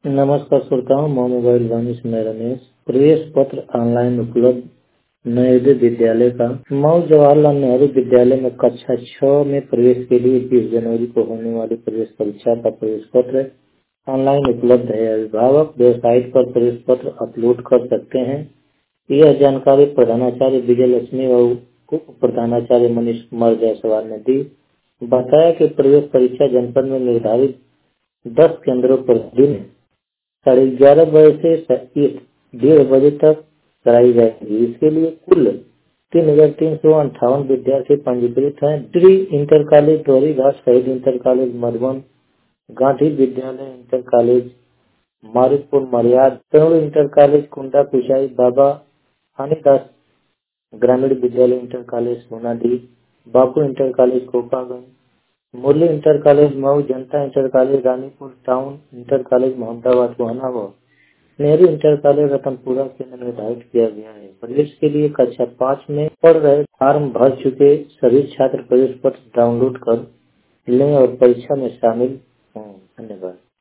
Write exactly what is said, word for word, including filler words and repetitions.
नमस्कार श्रोताओं, मैं मोबाइल वाणी से रमेश। प्रवेश पत्र ऑनलाइन उपलब्ध नवोदय विद्यालय का मऊ जवाहरलाल नेहरू विद्यालय में कक्षा छह में प्रवेश के लिए बीस जनवरी को होने वाली प्रवेश परीक्षा का प्रवेश पत्र ऑनलाइन उपलब्ध है। अभिभावक वेबसाइट पर प्रवेश पत्र अपलोड कर सकते हैं। यह जानकारी प्रधानाचार्य विजय लक्ष्मी व उप प्रधानाचार्य मनीष कुमार जायसवाल ने दी। बताया कि प्रवेश परीक्षा जनपद में निर्धारित दस केंद्रों पर दिन साढ़े ग्यारह बजे से डेढ़ बजे तक कराई जाएगी। इसके लिए कुल तीन हजार तीन सौ अंठावन विद्यार्थी पंजीकृत हैं। डी इंटर कॉलेज द्वारीघाट, शहीद इंटर कॉलेज मधुबन, गांधी विद्यालय इंटर कॉलेज मारिकपुर मरियाद, तरुण इंटर कॉलेज कुंडा कुचाई, बाबा हानीदास ग्रामीण विद्यालय इंटर कॉलेज सोनाडी, बापू इंटर कॉलेज कोकागंज, मुरली इंटर कॉलेज मऊ, जनता inter college Ranipur town, inter college Mohammadabad Gohna व नेहरू इंटर कॉलेज रतनपुरा केंद्र निर्धारित किया गया है। प्रवेश के लिए कक्षा पाँच में पढ़ रहे फॉर्म भर चुके सभी छात्र प्रवेश पत्र डाउनलोड कर लें और परीक्षा में शामिल हों। धन्यवाद।